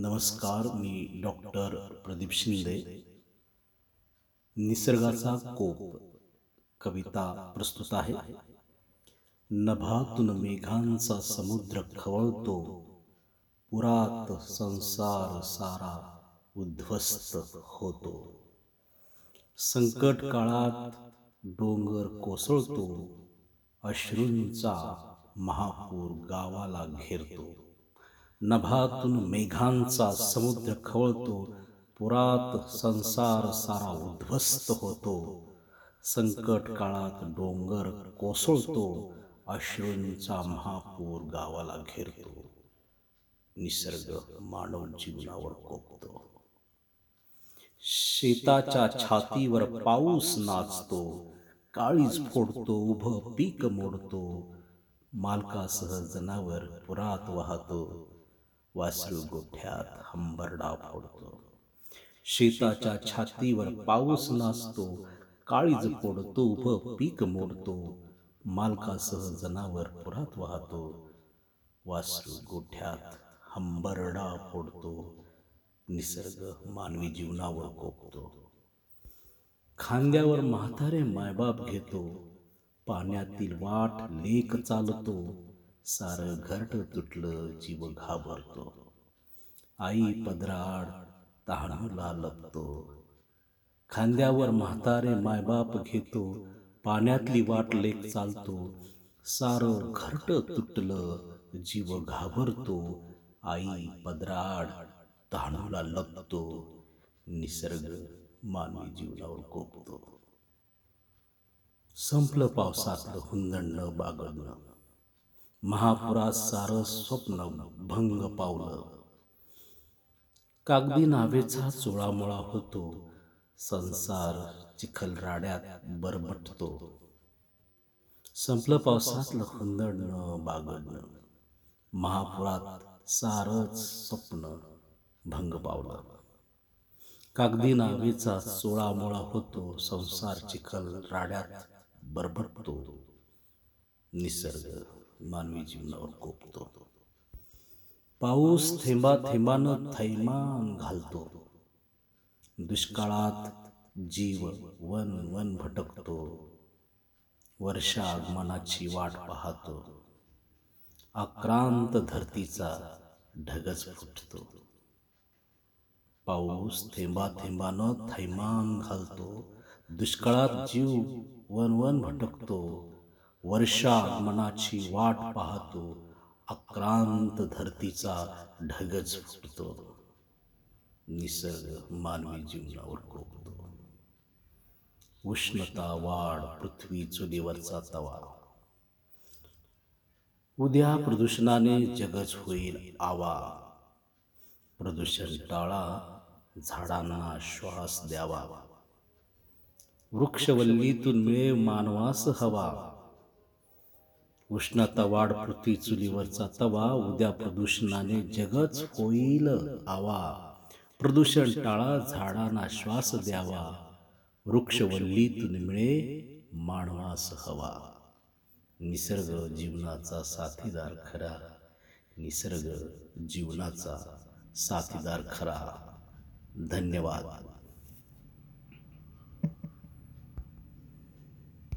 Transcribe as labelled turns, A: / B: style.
A: नमस्कार, मी डॉक्टर प्रदीप शिंदे. निसर्गाचा कोप कविता प्रस्तुत आहे. नभातून मेघांचा समुद्र खवळतो, पुरात संसार सारा उद्ध्वस्त होतो. संकट काळात डोंगर कोसळतो, अश्रूंचा महापूर गावाला घेरतो. नभातून मेघांचा समुद्र खवळतो, पुरात संसार सारा उद्ध्वस्त होतो. संकट काळात डोंगर कोसळतो, अश्रूंचा महापूर गावाला घेरतो. निसर्ग मानव जीवनावर कोपतो. शेताच्या छातीवर पाऊस नाचतो, काळीज फोडतो, उभं पीक मोडतो. मालकासह जनावर पुरात वाहतो, वासरू गोठ्यात हंबरडा फोडतो. शेताच्या छातीवर पाऊस नाचतो, काळीज फोडतो, उभं पीक मोडतो. मालकासह जनावर पुरात वाहतो, वासरू गोठ्यात हंबरडा फोडतो. निसर्ग मानवी जीवनावर कोपतो. खांद्यावर म्हातारे मायबाप घेतो, पाण्यातील वाट लेक चालतो. सारं घरट तुटलं, जीव घाबरतो. आई पदराआड तहानूला लपतो. खांद्यावर म्हातारे मायबाप घेतो, पाण्यातली वाट लेक चालतो. सारं घरट तुटलं, जीव घाबरतो. आई पदराआड तहानूला लपतो. निसर्ग मानवी जीवनावर कोपतो. संपलं पावसातलं हुंदडणं बागडणं, महापुरात सारं स्वप्न भंग पावलं. कागदी नावेचा चोळामोळा होतो, संसार चिखल राड्यात बरबटतो. संपलं पावसातलं हुंदडणं बागडणं, महापुरात सारंच स्वप्न भंग पावलं. कागदी नावेचा चोळामोळा होतो, संसार चिखल राड्यात बरबटतो. निसर्ग मानवी जीवनावर कोपतो. पाऊस थेंबा थेंबानं थैमान घालतो, दुष्काळात जीव वन वन भटकतो. वर्षा आगमनाची वाट पाहतो, आक्रांत धरतीचा ढगच फुटतो. पाऊस थेंबा थेंबानं थैमान घालतो, दुष्काळात जीव वन वन भटकतो. वर्षा आगमनाची वाट पाहतो, आक्रांत धरतीचा ढगच फुटतो. निसर्ग मानवी जीवनावर कोपतो. उष्णता वाढ, पृथ्वी चुलीवरचा तवा. उद्या प्रदूषणाने जगच होईल आवा. प्रदूषण टाळा, झाडांना श्वास द्यावा. वृक्षवल्लीतून मिळेल मानवास हवा. उष्णता वाढ, पृथ्वी चुलीवरचा तवा. उद्या प्रदूषणाने जगच होईल आवा. प्रदूषण टाळा, झाडांना श्वास द्यावा. वृक्षवल्लीतून मिळे मानवास हवा. निसर्ग जीवनाचा साथीदार खरा. निसर्ग जीवनाचा साथीदार खरा. धन्यवाद.